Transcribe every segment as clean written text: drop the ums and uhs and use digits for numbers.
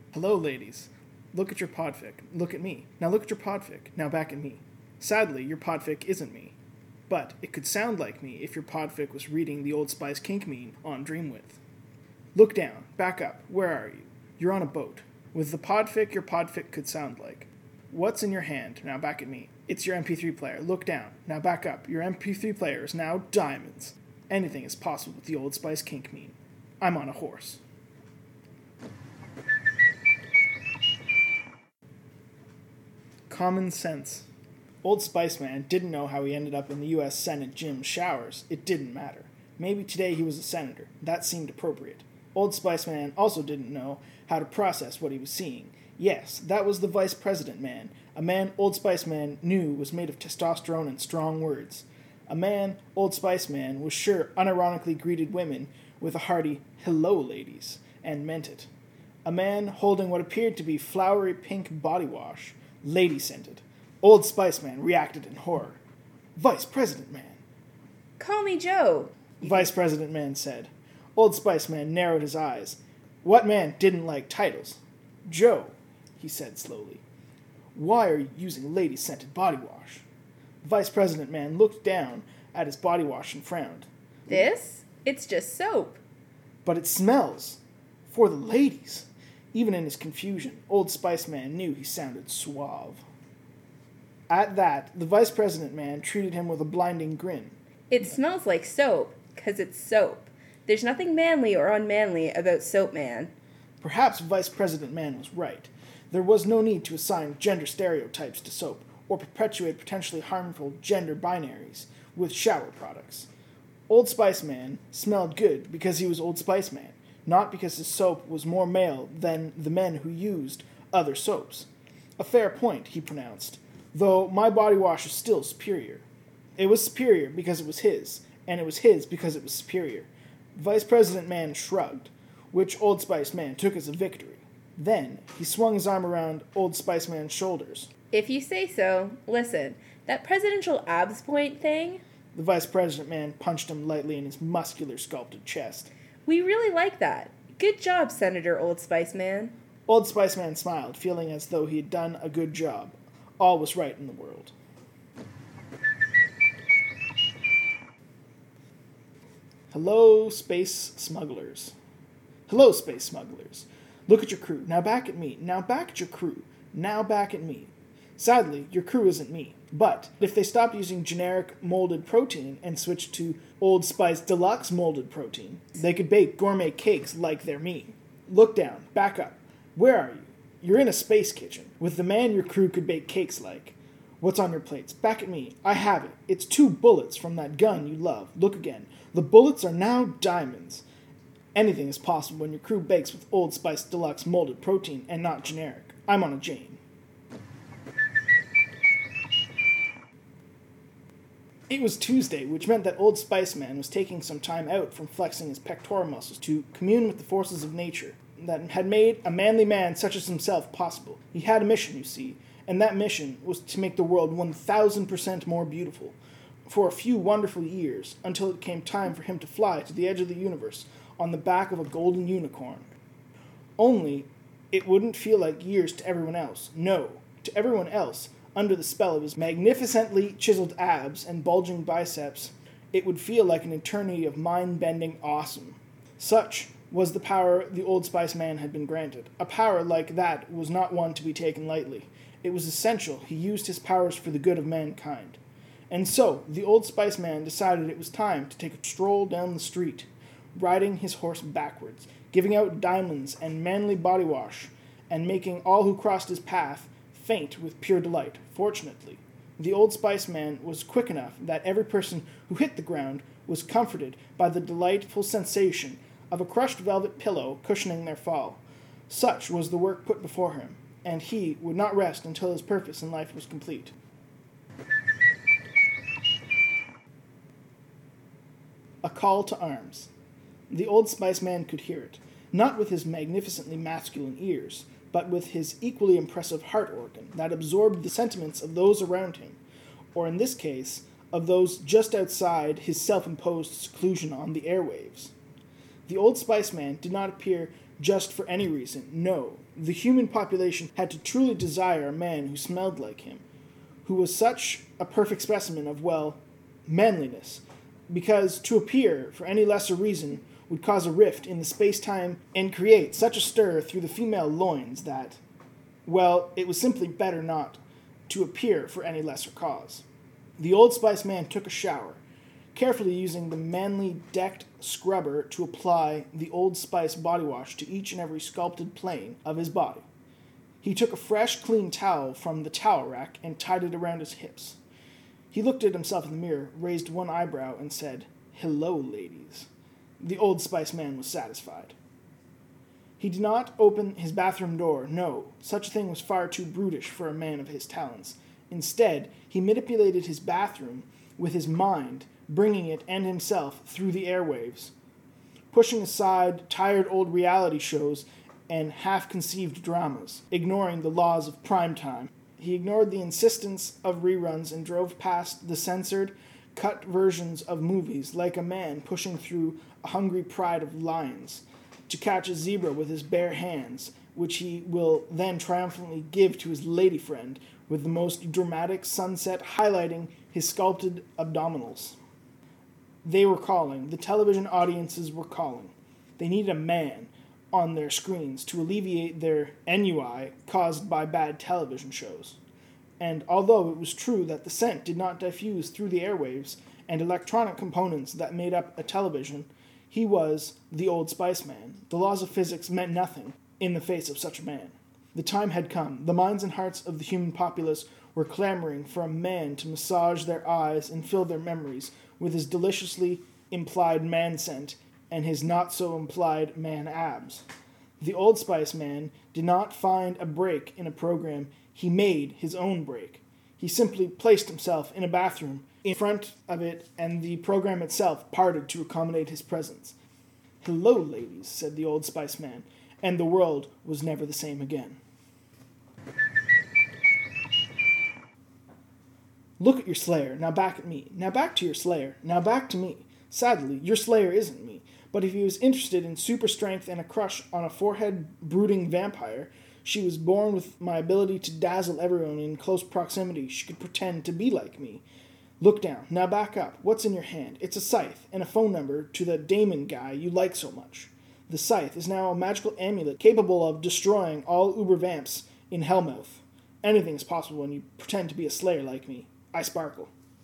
Hello, ladies. Look at your podfic. Look at me. Now look at your podfic. Now back at me. Sadly, your podfic isn't me. But it could sound like me if your podfic was reading the Old Spice kink meme on Dreamwidth. Look down. Back up. Where are you? You're on a boat. With the podfic, your podfic could sound like. What's in your hand? Now back at me. It's your MP3 player. Look down. Now back up. Your MP3 player is now diamonds. Anything is possible with the Old Spice kink meme. I'm on a horse. Common sense. Old Spice Man didn't know how he ended up in the U.S. Senate gym showers. It didn't matter. Maybe today he was a senator. That seemed appropriate. Old Spice Man also didn't know how to process what he was seeing. Yes, that was the Vice President Man, a man Old Spice Man knew was made of testosterone and strong words. A man Old Spice Man was sure unironically greeted women with a hearty, "Hello, ladies," and meant it. A man holding what appeared to be flowery pink body wash, lady-scented. Old Spice Man reacted in horror. "Vice President Man." "Call me Joe," Vice President Man said. Old Spice Man narrowed his eyes. What man didn't like titles? "Joe," he said slowly. "Why are you using lady-scented body wash?" Vice President Man looked down at his body wash and frowned. "This? It's just soap." "But it smells. For the ladies." Even in his confusion, Old Spice Man knew he sounded suave. At that, the Vice President Man treated him with a blinding grin. "It smells like soap, 'cause it's soap. There's nothing manly or unmanly about Soap Man." Perhaps Vice President Man was right. There was no need to assign gender stereotypes to soap, or perpetuate potentially harmful gender binaries with shower products. Old Spice Man smelled good because he was Old Spice Man, not because his soap was more male than the men who used other soaps. "A fair point," he pronounced, "though my body wash is still superior." It was superior because it was his, and it was his because it was superior. Vice President Man shrugged, which Old Spice Man took as a victory. Then he swung his arm around Old Spice Man's shoulders. "If you say so. Listen, that presidential abs point thing?" The Vice President Man punched him lightly in his muscular, sculpted chest. "We really like that. Good job, Senator Old Spice Man." Old Spice Man smiled, feeling as though he had done a good job. All was right in the world. Hello, space smugglers. Hello, space smugglers. Look at your crew. Now back at me. Now back at your crew. Now back at me. Sadly, your crew isn't me. But if they stopped using generic molded protein and switched to Old Spice Deluxe molded protein, they could bake gourmet cakes like they're me. Look down. Back up. Where are you? You're in a space kitchen, with the man your crew could bake cakes like. What's on your plates? Back at me. I have it. It's 2 bullets from that gun you love. Look again. The bullets are now diamonds. Anything is possible when your crew bakes with Old Spice Deluxe molded protein and not generic. I'm on a Jane. It was Tuesday, which meant that Old Spice Man was taking some time out from flexing his pectoral muscles to commune with the forces of nature that had made a manly man such as himself possible. He had a mission, you see, and that mission was to make the world 1,000% more beautiful for a few wonderful years until it came time for him to fly to the edge of the universe on the back of a golden unicorn. Only, it wouldn't feel like years to everyone else. No, to everyone else, under the spell of his magnificently chiseled abs and bulging biceps, it would feel like an eternity of mind-bending awesome. Such was the power the Old Spice Man had been granted. A power like that was not one to be taken lightly. It was essential he used his powers for the good of mankind. And so, the Old Spice Man decided it was time to take a stroll down the street, riding his horse backwards, giving out diamonds and manly body wash, and making all who crossed his path faint with pure delight. Fortunately, the Old Spice Man was quick enough that every person who hit the ground was comforted by the delightful sensation of a crushed velvet pillow cushioning their fall. Such was the work put before him, and he would not rest until his purpose in life was complete. A call to arms. The Old Spice Man could hear it, not with his magnificently masculine ears, but with his equally impressive heart organ that absorbed the sentiments of those around him, or in this case, of those just outside his self-imposed seclusion on the airwaves. The Old Spice Man did not appear just for any reason. No, the human population had to truly desire a man who smelled like him, who was such a perfect specimen of, well, manliness, because to appear for any lesser reason would cause a rift in the space-time and create such a stir through the female loins that, well, it was simply better not to appear for any lesser cause. The Old Spice man took a shower, carefully using the manly decked scrubber to apply the Old Spice body wash to each and every sculpted plane of his body. He took a fresh, clean towel from the towel rack and tied it around his hips. He looked at himself in the mirror, raised one eyebrow, and said, "Hello, ladies." The Old Spice man was satisfied. He did not open his bathroom door. No, such a thing was far too brutish for a man of his talents. Instead, he manipulated his bathroom with his mind, bringing it and himself through the airwaves, pushing aside tired old reality shows and half-conceived dramas, ignoring the laws of prime time. He ignored the insistence of reruns and drove past the censored, cut versions of movies like a man pushing through a hungry pride of lions to catch a zebra with his bare hands, which he will then triumphantly give to his lady friend with the most dramatic sunset highlighting his sculpted abdominals. They were calling. The television audiences were calling. They needed a man on their screens to alleviate their ennui caused by bad television shows. And although it was true that the scent did not diffuse through the airwaves and electronic components that made up a television, he was the Old Spice man. The laws of physics meant nothing in the face of such a man. The time had come. The minds and hearts of the human populace were clamoring for a man to massage their eyes and fill their memories with his deliciously implied man scent and his not-so-implied man abs. The Old Spice man did not find a break in a program. He made his own break. He simply placed himself in a bathroom in front of it, and the program itself parted to accommodate his presence. "Hello, ladies," said the Old Spice man, and the world was never the same again. Look at your slayer, now back at me. Now back to your slayer, now back to me. Sadly, your slayer isn't me, but if he was interested in super strength and a crush on a forehead-brooding vampire, she was born with my ability to dazzle everyone in close proximity. She could pretend to be like me. Look down, now back up. What's in your hand? It's a scythe and a phone number to the Damon guy you like so much. The scythe is now a magical amulet capable of destroying all uber vamps in Hellmouth. Anything is possible when you pretend to be a slayer like me. I sparkle.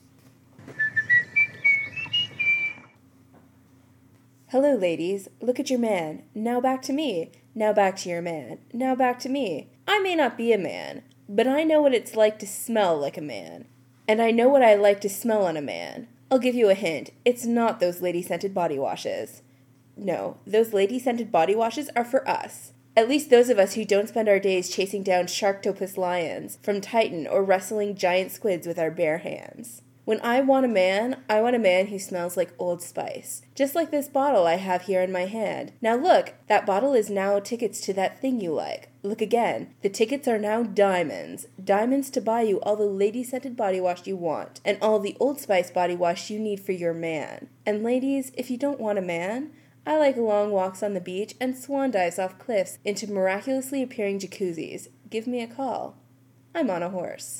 Hello, ladies. Look at your man. Now back to me. Now back to your man. Now back to me. I may not be a man, but I know what it's like to smell like a man. And I know what I like to smell on a man. I'll give you a hint. It's not those lady-scented body washes. No, those lady-scented body washes are for us. At least those of us who don't spend our days chasing down sharktopus lions from Titan or wrestling giant squids with our bare hands. When I want a man who smells like Old Spice. Just like this bottle I have here in my hand. Now look, that bottle is now tickets to that thing you like. Look again. The tickets are now diamonds. Diamonds to buy you all the lady-scented body wash you want, and all the Old Spice body wash you need for your man. And ladies, if you don't want a man, I like long walks on the beach and swan dives off cliffs into miraculously appearing jacuzzis. Give me a call. I'm on a horse.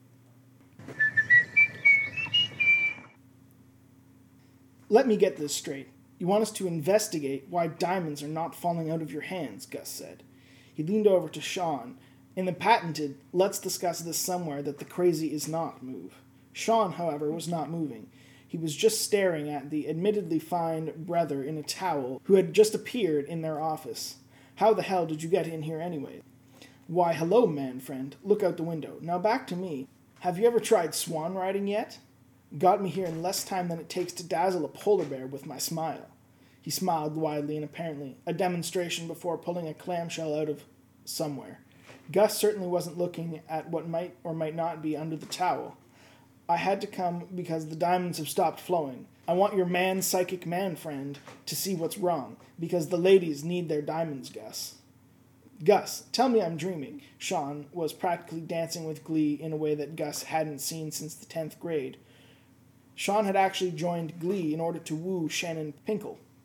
Let me get this straight. You want us to investigate why diamonds are not falling out of your hands, Gus said. He leaned over to Sean in the patented, let's discuss this somewhere that the crazy is not move. Sean, however, was not moving. He was just staring at the admittedly fine brother in a towel who had just appeared in their office. How the hell did you get in here anyway? Why, hello, man friend. Look out the window. Now back to me. Have you ever tried swan riding yet? Got me here in less time than it takes to dazzle a polar bear with my smile. He smiled widely and apparently, a demonstration before pulling a clamshell out of somewhere. Gus certainly wasn't looking at what might or might not be under the towel. I had to come because the diamonds have stopped flowing. I want your psychic man friend to see what's wrong, because the ladies need their diamonds, Gus. Gus, tell me I'm dreaming. Sean was practically dancing with glee in a way that Gus hadn't seen since the 10th grade. Sean had actually joined Glee in order to woo Shannon Pinkle.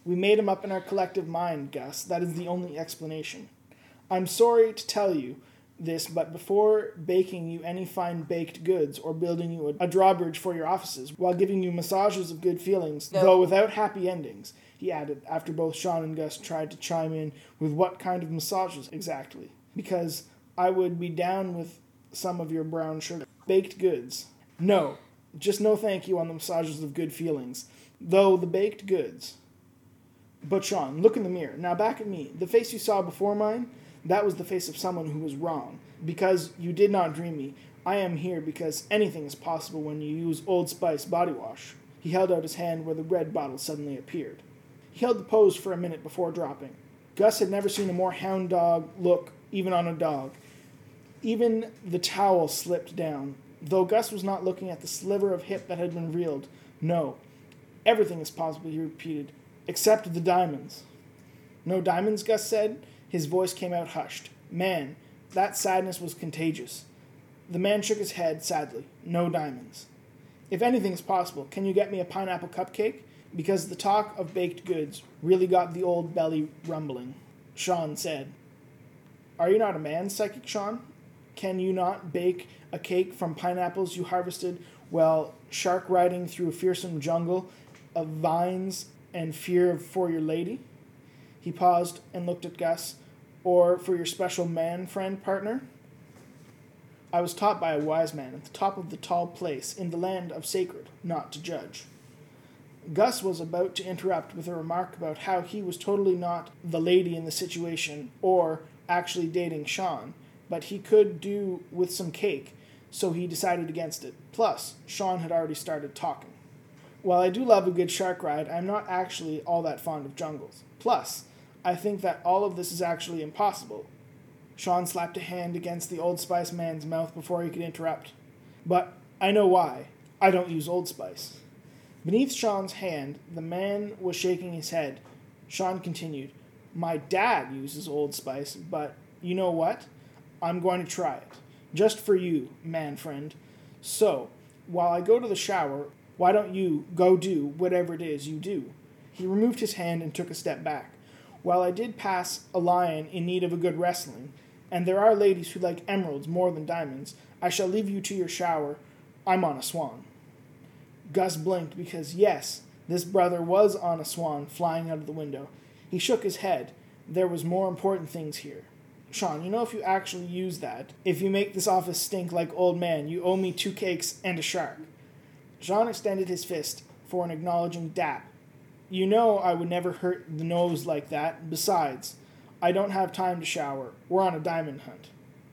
We made him up in our collective mind, Gus. That is the only explanation. I'm sorry to tell you this, but before baking you any fine baked goods or building you a drawbridge for your offices, while giving you massages of good feelings, though without happy endings, he added, after both Sean and Gus tried to chime in with what kind of massages exactly. Because I would be down with some of your brown sugar. Baked goods. No, just no thank you on the massages of good feelings, though the baked goods. But Sean, look in the mirror. Now back at me. The face you saw before mine, that was the face of someone who was wrong. Because you did not dream me, I am here because anything is possible when you use Old Spice body wash. He held out his hand where the red bottle suddenly appeared. He held the pose for a minute before dropping. Gus had never seen a more hound dog look, even on a dog. Even the towel slipped down, though Gus was not looking at the sliver of hip that had been reeled. No, everything is possible, he repeated, except the diamonds. No diamonds, Gus said. His voice came out hushed. Man, that sadness was contagious. The man shook his head sadly. No diamonds. If anything is possible, can you get me a pineapple cupcake? Because the talk of baked goods really got the old belly rumbling. Sean said, Are you not a man, Psychic Sean? Can you not bake a cake from pineapples you harvested while shark riding through a fearsome jungle of vines and fear for your lady? He paused and looked at Gus. Or for your special man-friend partner? I was taught by a wise man at the top of the tall place in the land of sacred, not to judge. Gus was about to interrupt with a remark about how he was totally not the lady in the situation or actually dating Sean, but he could do with some cake, so he decided against it. Plus, Sean had already started talking. While I do love a good shark ride, I'm not actually all that fond of jungles. Plus, I think that all of this is actually impossible. Sean slapped a hand against the Old Spice man's mouth before he could interrupt. But I know why. I don't use Old Spice. Beneath Sean's hand, the man was shaking his head. Sean continued, My dad uses Old Spice, but you know what? I'm going to try it. Just for you, man friend. So, while I go to the shower, why don't you go do whatever it is you do? He removed his hand and took a step back. While I did pass a lion in need of a good wrestling, and there are ladies who like emeralds more than diamonds, I shall leave you to your shower. I'm on a swan. Gus blinked because, yes, this brother was on a swan flying out of the window. He shook his head. There was more important things here. Sean, you know if you actually use that, if you make this office stink like old man, you owe me 2 cakes and a shark. Sean extended his fist for an acknowledging dap. You know I would never hurt the nose like that. Besides, I don't have time to shower. We're on a diamond hunt.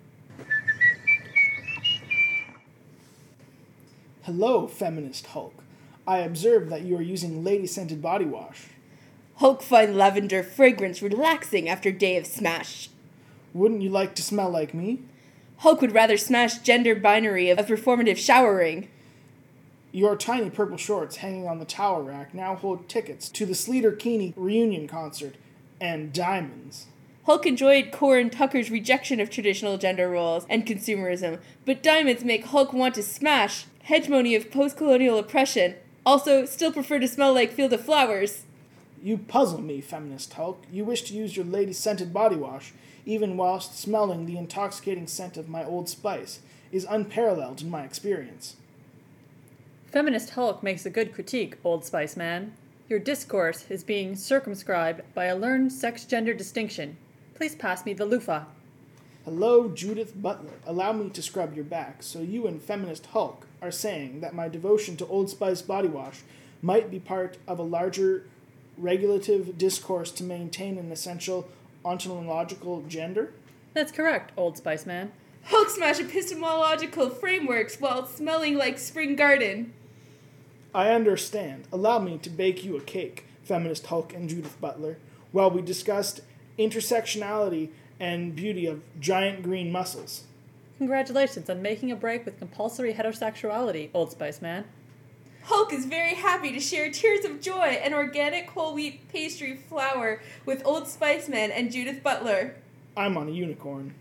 Hello, feminist Hulk. I observe that you are using lady-scented body wash. Hulk find lavender fragrance relaxing after day of smash. Wouldn't you like to smell like me? Hulk would rather smash gender binary of performative showering. Your tiny purple shorts hanging on the towel rack now hold tickets to the Sleater-Kinney reunion concert and diamonds. Hulk enjoyed Corin Tucker's rejection of traditional gender roles and consumerism, but diamonds make Hulk want to smash hegemony of post-colonial oppression. Also, still prefer to smell like Field of Flowers. You puzzle me, feminist Hulk. You wish to use your lady-scented body wash, even whilst smelling the intoxicating scent of my Old Spice, is unparalleled in my experience. Feminist Hulk makes a good critique, Old Spice Man. Your discourse is being circumscribed by a learned sex-gender distinction. Please pass me the loofah. Hello, Judith Butler. Allow me to scrub your back. So you and Feminist Hulk are saying that my devotion to Old Spice body wash might be part of a larger regulative discourse to maintain an essential ontological gender? That's correct, Old Spice Man. Hulk smash epistemological frameworks while smelling like spring garden. I understand. Allow me to bake you a cake, Feminist Hulk and Judith Butler, while we discussed intersectionality and beauty of giant green muscles. Congratulations on making a break with compulsory heterosexuality, Old Spice Man. Hulk is very happy to share tears of joy and organic whole wheat pastry flour with Old Spice Man and Judith Butler. I'm on a unicorn.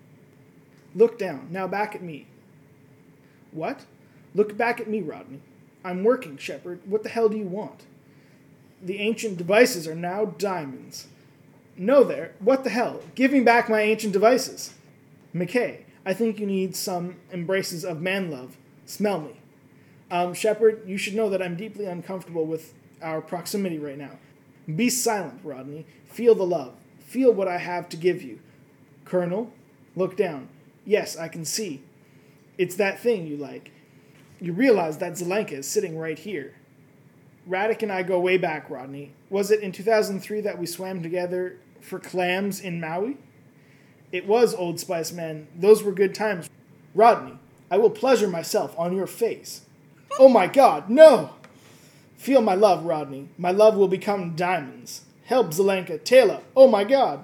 Look down. Now back at me. What? Look back at me, Rodney. I'm working, Shepard. What the hell do you want? The ancient devices are now diamonds. No there. What the hell? Give me back my ancient devices. McKay, I think you need some embraces of man love. Smell me. Shepard, you should know that I'm deeply uncomfortable with our proximity right now. Be silent, Rodney. Feel the love. Feel what I have to give you. Colonel, look down. Yes, I can see. It's that thing you like. You realize that Zelenka is sitting right here. Radek and I go way back, Rodney. Was it in 2003 that we swam together for clams in Maui? It was, Old Spice Man. Those were good times. Rodney, I will pleasure myself on your face. Oh my God, no! Feel my love, Rodney. My love will become diamonds. Help, Zelenka. Taylor, oh my God!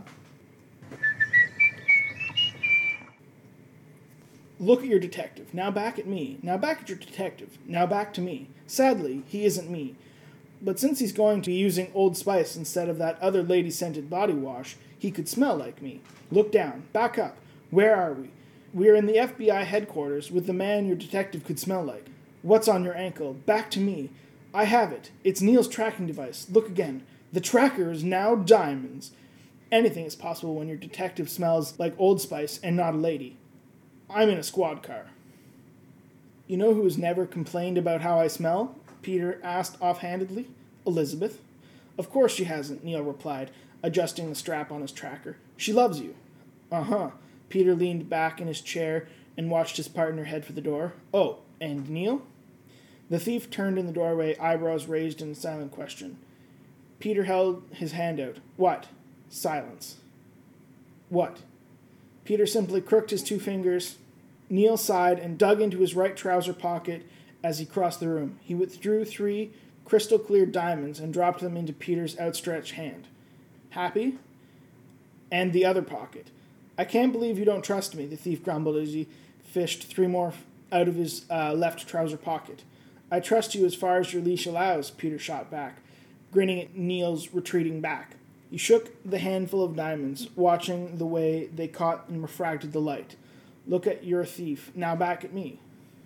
Look at your detective. Now back at me. Now back at your detective. Now back to me. Sadly, he isn't me. But since he's going to be using Old Spice instead of that other lady-scented body wash, he could smell like me. Look down. Back up. Where are we? We are in the FBI headquarters with the man your detective could smell like. What's on your ankle? Back to me. I have it. It's Neil's tracking device. Look again. The tracker is now diamonds. Anything is possible when your detective smells like Old Spice and not a lady. I'm in a squad car. You know who has never complained about how I smell? Peter asked offhandedly. Elizabeth. Of course she hasn't, Neil replied, adjusting the strap on his tracker. She loves you. Uh-huh. Peter leaned back in his chair and watched his partner head for the door. Oh, and Neil? The thief turned in the doorway, eyebrows raised in silent question. Peter held his hand out. What? Silence. What? Peter simply crooked his two fingers. Neil sighed and dug into his right trouser pocket as he crossed the room. He withdrew 3 crystal-clear diamonds and dropped them into Peter's outstretched hand. Happy? And the other pocket. I can't believe you don't trust me, the thief grumbled as he fished 3 more out of his left trouser pocket. I trust you as far as your leash allows, Peter shot back, grinning at Neil's retreating back. He shook the handful of diamonds, watching the way they caught and refracted the light. Look at your thief. Now back at me.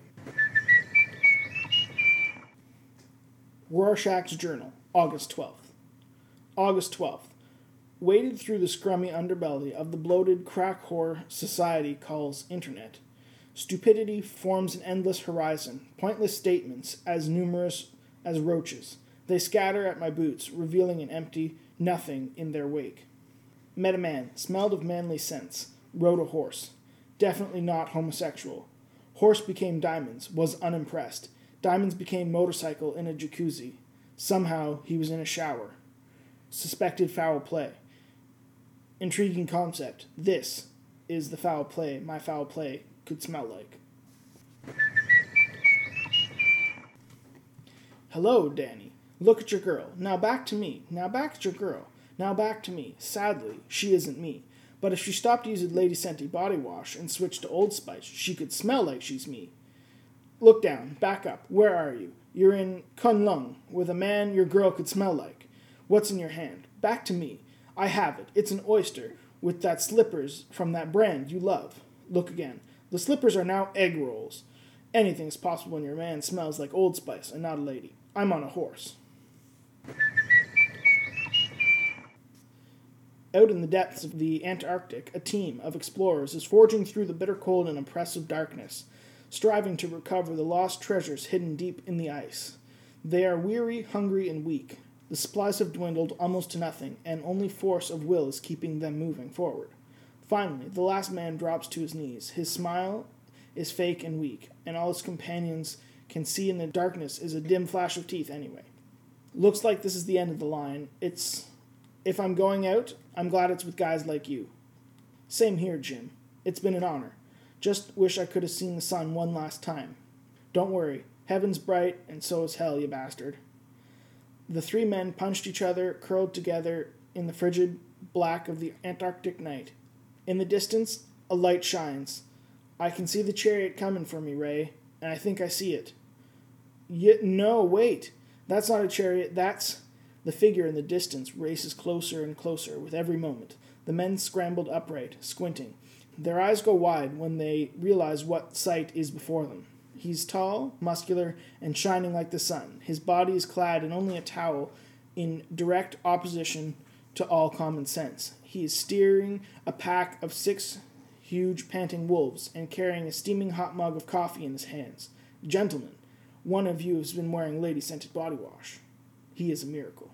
Rorschach's Journal, August 12th. August 12th. Waded through the scrummy underbelly of the bloated crack whore society calls Internet. Stupidity forms an endless horizon, pointless statements as numerous as roaches. They scatter at my boots, revealing an empty nothing in their wake. Met a man, smelled of manly scents, rode a horse. Definitely not homosexual. Horse became diamonds, was unimpressed. Diamonds became motorcycle in a jacuzzi. Somehow he was in a shower. Suspected foul play. Intriguing concept. This is the foul play my foul play could smell like. Hello, Danny. Look at your girl. Now back to me. Now back at your girl. Now back to me. Sadly, she isn't me. But if she stopped using Lady Scenty body wash and switched to Old Spice, she could smell like she's me. Look down. Back up. Where are you? You're in Kunlun, with a man your girl could smell like. What's in your hand? Back to me. I have it. It's an oyster, with that slippers from that brand you love. Look again. The slippers are now egg rolls. Anything is possible when your man smells like Old Spice and not a lady. I'm on a horse. Out in the depths of the Antarctic, a team of explorers is forging through the bitter cold and oppressive darkness, striving to recover the lost treasures hidden deep in the ice. They are weary, hungry, and weak. The supplies have dwindled almost to nothing, and only force of will is keeping them moving forward. Finally, the last man drops to his knees. His smile is fake and weak, and all his companions can see in the darkness is a dim flash of teeth anyway. Looks like this is the end of the line. If I'm going out, I'm glad it's with guys like you. Same here, Jim. It's been an honor. Just wish I could have seen the sun one last time. Don't worry. Heaven's bright, and so is hell, you bastard. The 3 men punched each other, curled together in the frigid black of the Antarctic night. In the distance, a light shines. I can see the chariot coming for me, Ray, and I think I see it. No, wait. That's not a chariot, that's... The figure in the distance races closer and closer with every moment. The men scrambled upright, squinting. Their eyes go wide when they realize what sight is before them. He's tall, muscular, and shining like the sun. His body is clad in only a towel, in direct opposition to all common sense. He is steering a pack of 6 huge panting wolves and carrying a steaming hot mug of coffee in his hands. Gentlemen, one of you has been wearing lady-scented body wash. He is a miracle.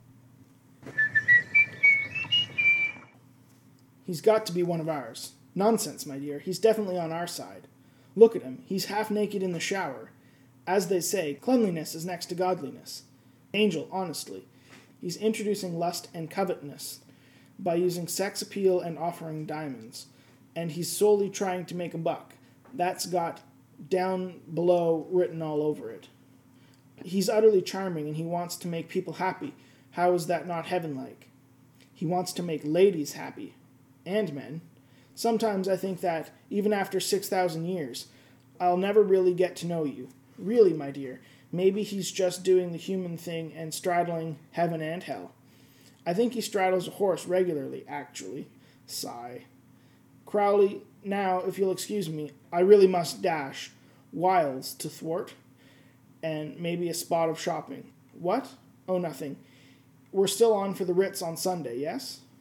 He's got to be one of ours. Nonsense, my dear. He's definitely on our side. Look at him. He's half naked in the shower. As they say, cleanliness is next to godliness. Angel, honestly. He's introducing lust and covetousness by using sex appeal and offering diamonds. And he's solely trying to make a buck. That's got down below written all over it. He's utterly charming and he wants to make people happy. How is that not heaven-like? He wants to make ladies happy. And men. Sometimes I think that, even after 6,000 years, I'll never really get to know you. Really, my dear, maybe he's just doing the human thing and straddling heaven and hell. I think he straddles a horse regularly, actually. Sigh. Crowley, now, if you'll excuse me, I really must dash. Wiles to thwart, and maybe a spot of shopping. What? Oh, nothing. We're still on for the Ritz on Sunday, yes?